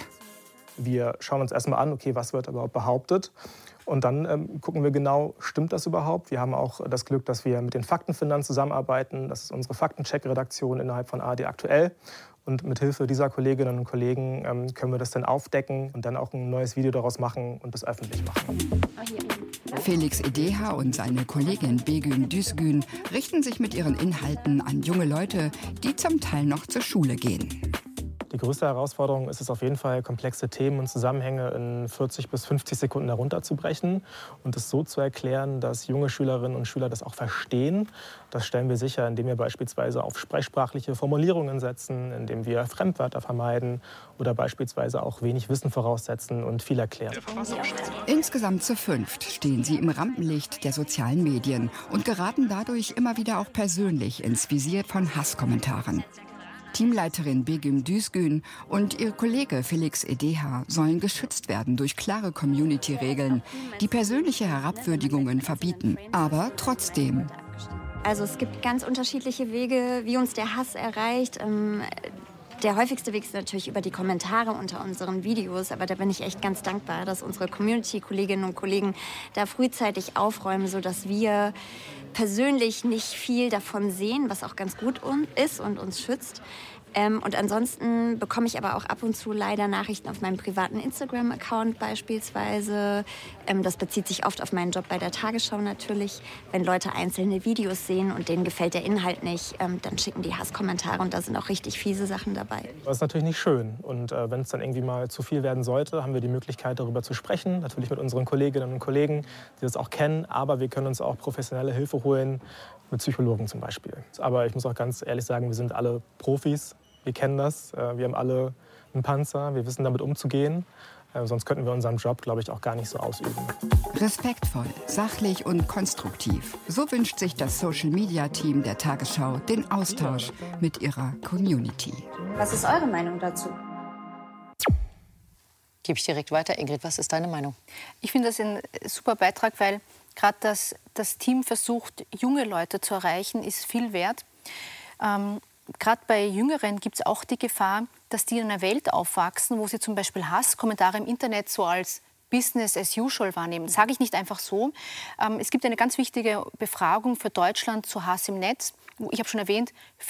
Wir schauen uns erstmal an, okay, was wird überhaupt behauptet? Und dann gucken wir genau, stimmt das überhaupt? Wir haben auch das Glück, dass wir mit den Faktenfindern zusammenarbeiten. Das ist unsere Faktencheck-Redaktion innerhalb von ARD aktuell. Und mit Hilfe dieser Kolleginnen und Kollegen können wir das dann aufdecken und dann auch ein neues Video daraus machen und das öffentlich machen. Felix EDH und seine Kollegin Begüm Düzgün richten sich mit ihren Inhalten an junge Leute, die zum Teil noch zur Schule gehen. Die größte Herausforderung ist es auf jeden Fall, komplexe Themen und Zusammenhänge in 40 bis 50 Sekunden herunterzubrechen und es so zu erklären, dass junge Schülerinnen und Schüler das auch verstehen. Das stellen wir sicher, indem wir beispielsweise auf sprechsprachliche Formulierungen setzen, indem wir Fremdwörter vermeiden oder beispielsweise auch wenig Wissen voraussetzen und viel erklären. Insgesamt zu 5 stehen sie im Rampenlicht der sozialen Medien und geraten dadurch immer wieder auch persönlich ins Visier von Hasskommentaren. Teamleiterin Begüm Düzgün und ihr Kollege Felix Edeha sollen geschützt werden durch klare Community-Regeln, die persönliche Herabwürdigungen verbieten. Aber trotzdem. Also es gibt ganz unterschiedliche Wege, wie uns der Hass erreicht. Der häufigste Weg ist natürlich über die Kommentare unter unseren Videos, aber da bin ich echt ganz dankbar, dass unsere Community-Kolleginnen und Kollegen da frühzeitig aufräumen, sodass wir persönlich nicht viel davon sehen, was auch ganz gut ist und uns schützt. Und ansonsten bekomme ich aber auch ab und zu leider Nachrichten auf meinem privaten Instagram-Account beispielsweise. Das bezieht sich oft auf meinen Job bei der Tagesschau natürlich. Wenn Leute einzelne Videos sehen und denen gefällt der Inhalt nicht, dann schicken die Hasskommentare und da sind auch richtig fiese Sachen dabei. Das ist natürlich nicht schön. Und wenn es dann irgendwie mal zu viel werden sollte, haben wir die Möglichkeit, darüber zu sprechen. Natürlich mit unseren Kolleginnen und Kollegen, die das auch kennen. Aber wir können uns auch professionelle Hilfe holen, mit Psychologen zum Beispiel. Aber ich muss auch ganz ehrlich sagen, wir sind alle Profis. Wir kennen das. Wir haben alle einen Panzer. Wir wissen, damit umzugehen. Sonst könnten wir unseren Job, glaube ich, auch gar nicht so ausüben. Respektvoll, sachlich und konstruktiv. So wünscht sich das Social-Media-Team der Tagesschau den Austausch mit ihrer Community. Was ist eure Meinung dazu? Gebe ich direkt weiter. Ingrid, was ist deine Meinung? Ich finde das ein super Beitrag, weil gerade das Team versucht, junge Leute zu erreichen, ist viel wert. Gerade bei Jüngeren gibt es auch die Gefahr, dass die in einer Welt aufwachsen, wo sie zum Beispiel Hasskommentare im Internet so als Business as usual wahrnehmen. Das sage ich nicht einfach so. Es gibt eine ganz wichtige Befragung für Deutschland zu Hass im Netz. Ich habe schon erwähnt,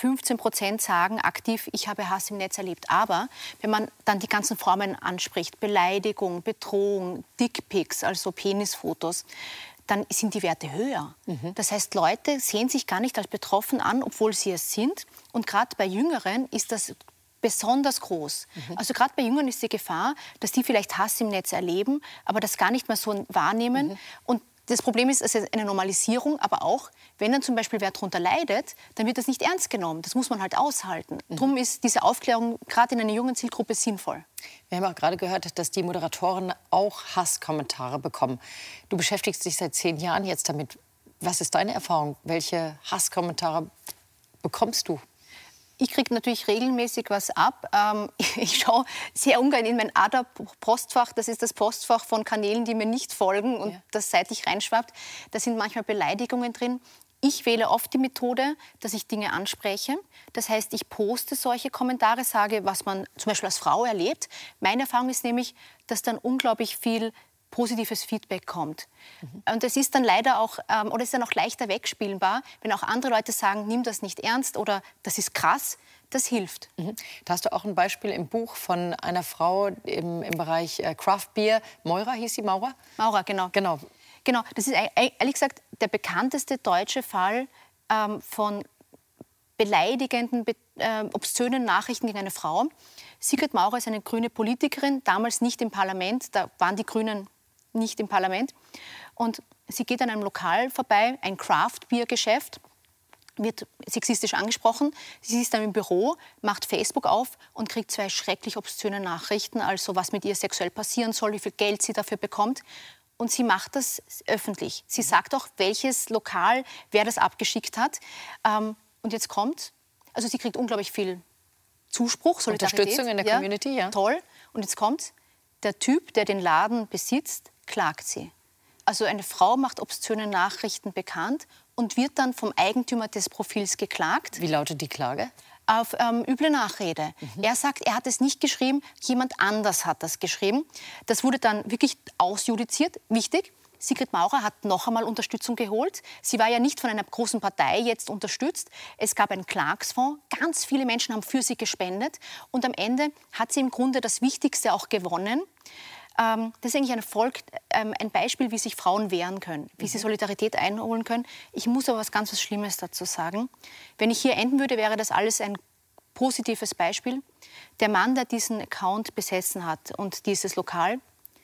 15% sagen aktiv, ich habe Hass im Netz erlebt. Aber wenn man dann die ganzen Formen anspricht, Beleidigung, Bedrohung, Dickpics, also Penisfotos, dann sind die Werte höher. Das heißt, Leute sehen sich gar nicht als betroffen an, obwohl sie es sind. Und gerade bei Jüngeren ist das besonders groß. Also gerade bei Jüngeren ist die Gefahr, dass die vielleicht Hass im Netz erleben, aber das gar nicht mehr so wahrnehmen. Und das Problem ist, es ist eine Normalisierung, aber auch, wenn dann zum Beispiel wer darunter leidet, dann wird das nicht ernst genommen. Das muss man halt aushalten. Darum ist diese Aufklärung gerade in einer jungen Zielgruppe sinnvoll. Wir haben auch gerade gehört, dass die Moderatoren auch Hasskommentare bekommen. Du beschäftigst dich seit 10 Jahren jetzt damit. Was ist deine Erfahrung? Welche Hasskommentare bekommst du? Ich kriege natürlich regelmäßig was ab. Ich schaue sehr ungern in mein ADA-Postfach. Das ist das Postfach von Kanälen, die mir nicht folgen und das seitlich reinschwappt. Da sind manchmal Beleidigungen drin. Ich wähle oft die Methode, dass ich Dinge anspreche. Das heißt, ich poste solche Kommentare, sage, was man zum Beispiel als Frau erlebt. Meine Erfahrung ist nämlich, dass dann unglaublich viel positives Feedback kommt. Und es ist dann leider auch, oder ist dann auch leichter wegspielbar, wenn auch andere Leute sagen, nimm das nicht ernst oder das ist krass, das hilft. Da hast du auch ein Beispiel im Buch von einer Frau im Bereich Craft Beer. Moira hieß sie, Maura? Maura, genau. Genau, das ist ehrlich gesagt der bekannteste deutsche Fall von beleidigenden, obszönen Nachrichten gegen eine Frau. Sigrid Maurer ist eine grüne Politikerin, damals nicht im Parlament, da waren die Grünen nicht im Parlament. Und sie geht an einem Lokal vorbei, ein Craft-Bier-Geschäft, wird sexistisch angesprochen. Sie ist dann im Büro, macht Facebook auf und kriegt 2 schrecklich obszöne Nachrichten, also was mit ihr sexuell passieren soll, wie viel Geld sie dafür bekommt. Und sie macht das öffentlich. Sie sagt auch, welches Lokal, wer das abgeschickt hat. Und jetzt kommt, also sie kriegt unglaublich viel Zuspruch, Solidarität. Unterstützung in der Community, ja. Toll. Und jetzt kommt, der Typ, der den Laden besitzt, klagt sie. Also eine Frau macht obszöne Nachrichten bekannt und wird dann vom Eigentümer des Profils geklagt. Wie lautet die Klage? Auf üble Nachrede. Er sagt, er hat es nicht geschrieben, jemand anders hat das geschrieben. Das wurde dann wirklich ausjudiziert. Wichtig, Sigrid Maurer hat noch einmal Unterstützung geholt. Sie war ja nicht von einer großen Partei jetzt unterstützt. Es gab einen Klagsfonds. Ganz viele Menschen haben für sie gespendet. Und am Ende hat sie im Grunde das Wichtigste auch gewonnen. Das ist eigentlich ein Beispiel, wie sich Frauen wehren können, wie sie Solidarität einholen können. Ich muss aber was ganz Schlimmes dazu sagen. Wenn ich hier enden würde, wäre das alles ein positives Beispiel. Der Mann, der diesen Account besessen hat und dieses Lokal,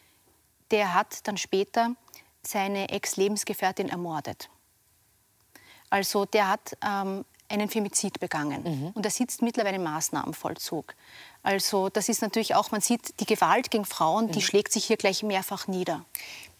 der hat dann später seine Ex-Lebensgefährtin ermordet. Also der hat einen Femizid begangen und er sitzt mittlerweile im Maßnahmenvollzug. Also das ist natürlich auch, man sieht, die Gewalt gegen Frauen, die schlägt sich hier gleich mehrfach nieder.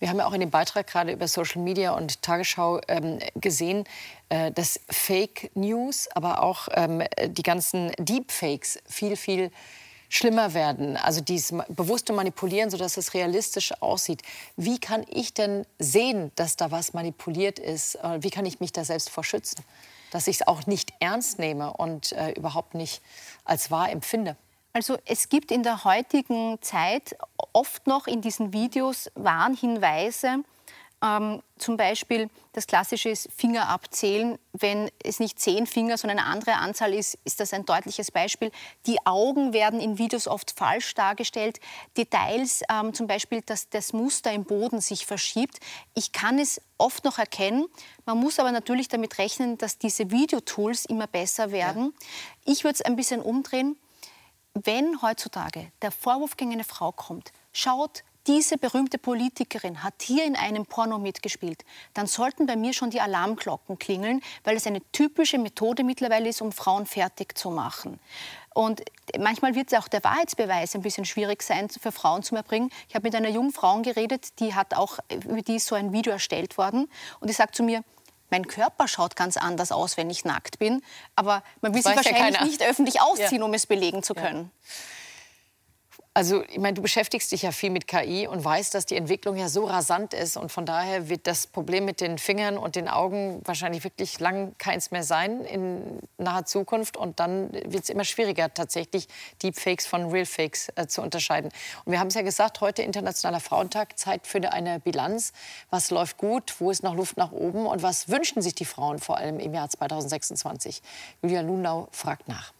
Wir haben ja auch in dem Beitrag gerade über Social Media und Tagesschau gesehen, dass Fake News, aber auch die ganzen Deepfakes viel schlimmer werden. Also dieses bewusste Manipulieren, sodass es realistisch aussieht. Wie kann ich denn sehen, dass da was manipuliert ist? Wie kann ich mich da selbst vor schützen? Dass ich es auch nicht ernst nehme und überhaupt nicht als wahr empfinde. Also es gibt in der heutigen Zeit oft noch in diesen Videos Warnhinweise. Zum Beispiel das klassische ist Finger abzählen. Wenn es nicht 10 Finger, sondern eine andere Anzahl ist, ist das ein deutliches Beispiel. Die Augen werden in Videos oft falsch dargestellt. Details, zum Beispiel, dass das Muster im Boden sich verschiebt. Ich kann es oft noch erkennen. Man muss aber natürlich damit rechnen, dass diese Videotools immer besser werden. Ja. Ich würde es ein bisschen umdrehen. Wenn heutzutage der Vorwurf gegen eine Frau kommt, schaut, diese berühmte Politikerin hat hier in einem Porno mitgespielt, dann sollten bei mir schon die Alarmglocken klingeln, weil es eine typische Methode mittlerweile ist, um Frauen fertig zu machen. Und manchmal wird auch der Wahrheitsbeweis ein bisschen schwierig sein, für Frauen zu erbringen. Ich habe mit einer jungen Frau geredet, die hat auch, über die ist so ein Video erstellt worden. Und die sagt zu mir, mein Körper schaut ganz anders aus, wenn ich nackt bin. Aber man will sich wahrscheinlich nicht öffentlich ausziehen, um es belegen zu können. Also, ich meine, du beschäftigst dich ja viel mit KI und weißt, dass die Entwicklung ja so rasant ist. Und von daher wird das Problem mit den Fingern und den Augen wahrscheinlich wirklich lang keins mehr sein in naher Zukunft. Und dann wird es immer schwieriger, tatsächlich Deepfakes von Realfakes zu unterscheiden. Und wir haben es ja gesagt, heute Internationaler Frauentag, Zeit für eine Bilanz. Was läuft gut, wo ist noch Luft nach oben und was wünschen sich die Frauen vor allem im Jahr 2026? Julia Lunau fragt nach.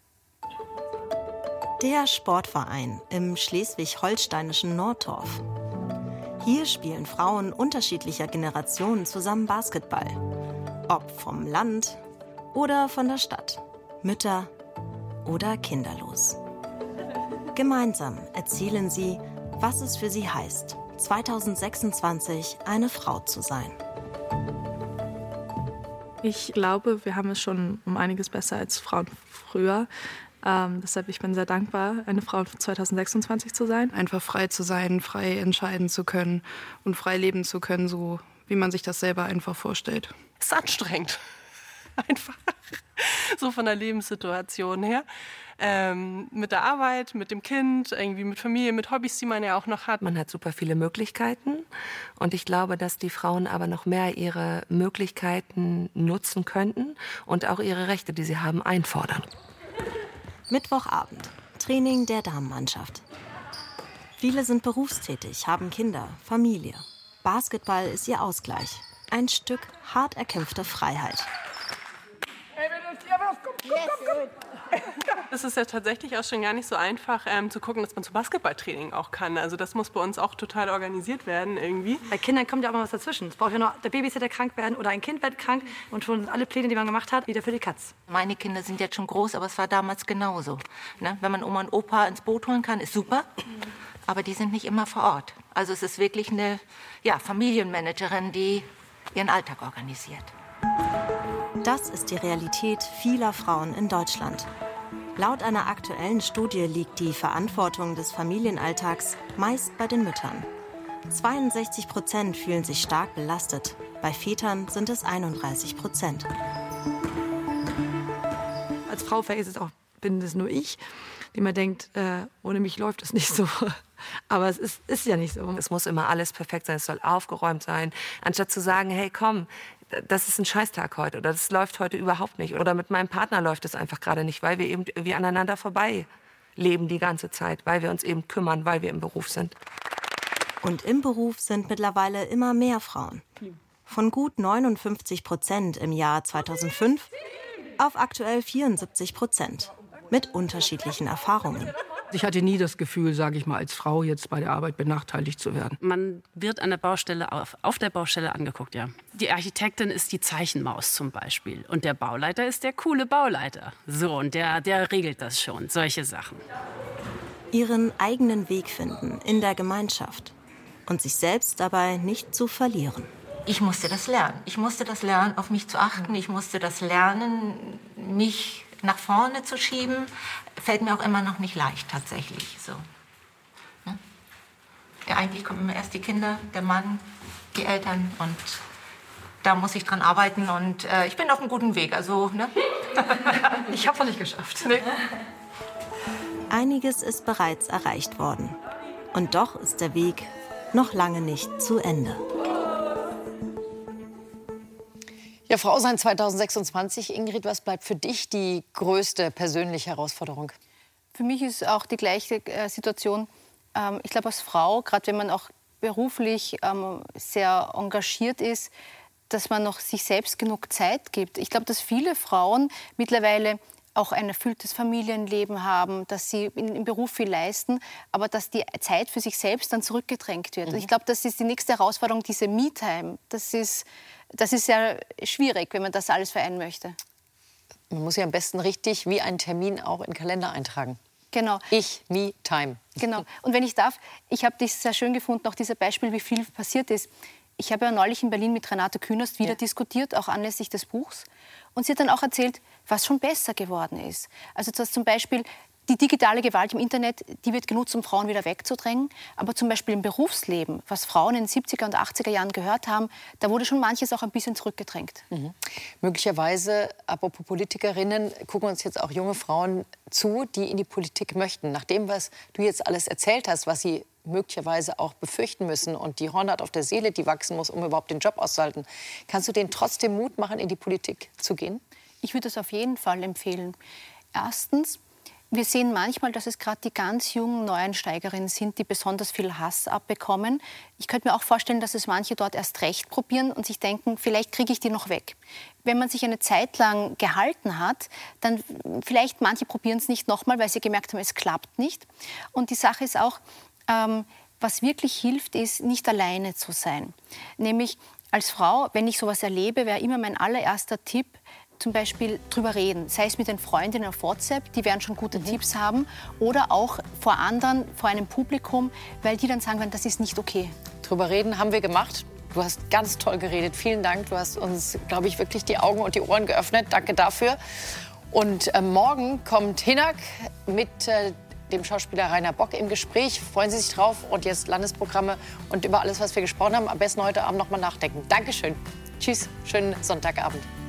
Der Sportverein im schleswig-holsteinischen Nordtorf. Hier spielen Frauen unterschiedlicher Generationen zusammen Basketball. Ob vom Land oder von der Stadt, Mütter oder kinderlos. Gemeinsam erzählen sie, was es für sie heißt, 2026 eine Frau zu sein. Ich glaube, wir haben es schon um einiges besser als Frauen früher. Deshalb ich bin sehr dankbar, eine Frau 2026 zu sein. Einfach frei zu sein, frei entscheiden zu können und frei leben zu können, so wie man sich das selber einfach vorstellt. Es ist anstrengend. Einfach so von der Lebenssituation her. Mit der Arbeit, mit dem Kind, irgendwie mit Familie, mit Hobbys, die man ja auch noch hat. Man hat super viele Möglichkeiten und ich glaube, dass die Frauen aber noch mehr ihre Möglichkeiten nutzen könnten und auch ihre Rechte, die sie haben, einfordern. Mittwochabend, Training der Damenmannschaft. Viele sind berufstätig, haben Kinder, Familie. Basketball ist ihr Ausgleich. Ein Stück hart erkämpfte Freiheit. Es ist ja tatsächlich auch schon gar nicht so einfach zu gucken, dass man zu Basketballtraining auch kann. Also das muss bei uns auch total organisiert werden irgendwie. Bei Kindern kommt ja auch mal was dazwischen. Es braucht ja nur der Babysitter krank werden oder ein Kind wird krank und schon alle Pläne, die man gemacht hat, wieder für die Katz. Meine Kinder sind jetzt schon groß, aber es war damals genauso. Ne? Wenn man Oma und Opa ins Boot holen kann, ist super. Aber die sind nicht immer vor Ort. Also es ist wirklich eine Familienmanagerin, die ihren Alltag organisiert. Das ist die Realität vieler Frauen in Deutschland. Laut einer aktuellen Studie liegt die Verantwortung des Familienalltags meist bei den Müttern. 62% fühlen sich stark belastet. Bei Vätern sind es 31%. Als Frau bin es nur ich, die man denkt, ohne mich läuft es nicht so. Aber es ist ja nicht so. Es muss immer alles perfekt sein, es soll aufgeräumt sein. Anstatt zu sagen, hey komm, das ist ein Scheißtag heute oder das läuft heute überhaupt nicht. Oder mit meinem Partner läuft es einfach gerade nicht, weil wir eben irgendwie aneinander vorbei leben die ganze Zeit, weil wir uns eben kümmern, weil wir im Beruf sind. Und im Beruf sind mittlerweile immer mehr Frauen. Von gut 59% im Jahr 2005 auf aktuell 74%. Mit unterschiedlichen Erfahrungen. Ich hatte nie das Gefühl, sage ich mal, als Frau jetzt bei der Arbeit benachteiligt zu werden. Man wird an der Baustelle, auf der Baustelle angeguckt, ja. Die Architektin ist die Zeichenmaus zum Beispiel. Und der Bauleiter ist der coole Bauleiter. So, und der regelt das schon, solche Sachen. Ihren eigenen Weg finden in der Gemeinschaft. Und sich selbst dabei nicht zu verlieren. Ich musste das lernen. Ich musste das lernen, auf mich zu achten. Ich musste das lernen, mich nach vorne zu schieben. Fällt mir auch immer noch nicht leicht, tatsächlich. So. Ja, eigentlich kommen immer erst die Kinder, der Mann, die Eltern und da muss ich dran arbeiten und ich bin auf einem guten Weg. Also, ne? Ich habe es noch nicht geschafft. Nee. Einiges ist bereits erreicht worden. Und doch ist der Weg noch lange nicht zu Ende. Ja, Frau sein 2026. Ingrid, was bleibt für dich die größte persönliche Herausforderung? Für mich ist auch die gleiche Situation. Ich glaube, als Frau, gerade wenn man auch beruflich sehr engagiert ist, dass man noch sich selbst genug Zeit gibt. Ich glaube, dass viele Frauen mittlerweile auch ein erfülltes Familienleben haben, dass sie im Beruf viel leisten, aber dass die Zeit für sich selbst dann zurückgedrängt wird. Ich glaube, das ist die nächste Herausforderung, diese Me-Time. Das ist sehr schwierig, wenn man das alles vereinen möchte. Man muss ja am besten richtig wie einen Termin auch in den Kalender eintragen. Genau. Me-Time. Genau. Und wenn ich darf, ich habe das sehr schön gefunden, auch dieses Beispiel, wie viel passiert ist. Ich habe ja neulich in Berlin mit Renate Künast wieder diskutiert, auch anlässlich des Buchs. Und sie hat dann auch erzählt, was schon besser geworden ist. Also dass zum Beispiel die digitale Gewalt im Internet, die wird genutzt, um Frauen wieder wegzudrängen. Aber zum Beispiel im Berufsleben, was Frauen in den 70er und 80er Jahren gehört haben, da wurde schon manches auch ein bisschen zurückgedrängt. Möglicherweise, apropos Politikerinnen, gucken uns jetzt auch junge Frauen zu, die in die Politik möchten. Nach dem, was du jetzt alles erzählt hast, was sie möglicherweise auch befürchten müssen und die Hornhaut auf der Seele, die wachsen muss, um überhaupt den Job auszuhalten. Kannst du denen trotzdem Mut machen, in die Politik zu gehen? Ich würde das auf jeden Fall empfehlen. Erstens, wir sehen manchmal, dass es gerade die ganz jungen Neueinsteigerinnen sind, die besonders viel Hass abbekommen. Ich könnte mir auch vorstellen, dass es manche dort erst recht probieren und sich denken, vielleicht kriege ich die noch weg. Wenn man sich eine Zeit lang gehalten hat, dann vielleicht manche probieren es nicht nochmal, weil sie gemerkt haben, es klappt nicht. Und die Sache ist auch, was wirklich hilft, ist, nicht alleine zu sein. Nämlich als Frau, wenn ich sowas erlebe, wäre immer mein allererster Tipp, zum Beispiel drüber reden, sei es mit den Freundinnen auf WhatsApp, die werden schon gute Tipps haben, oder auch vor anderen, vor einem Publikum, weil die dann sagen werden, das ist nicht okay. Drüber reden haben wir gemacht. Du hast ganz toll geredet. Vielen Dank. Du hast uns, glaube ich, wirklich die Augen und die Ohren geöffnet. Danke dafür. Und morgen kommt Hinak mit dem Schauspieler Rainer Bock im Gespräch. Freuen Sie sich drauf. Und jetzt Landesprogramme und über alles, was wir gesprochen haben, am besten heute Abend noch mal nachdenken. Dankeschön. Tschüss. Schönen Sonntagabend.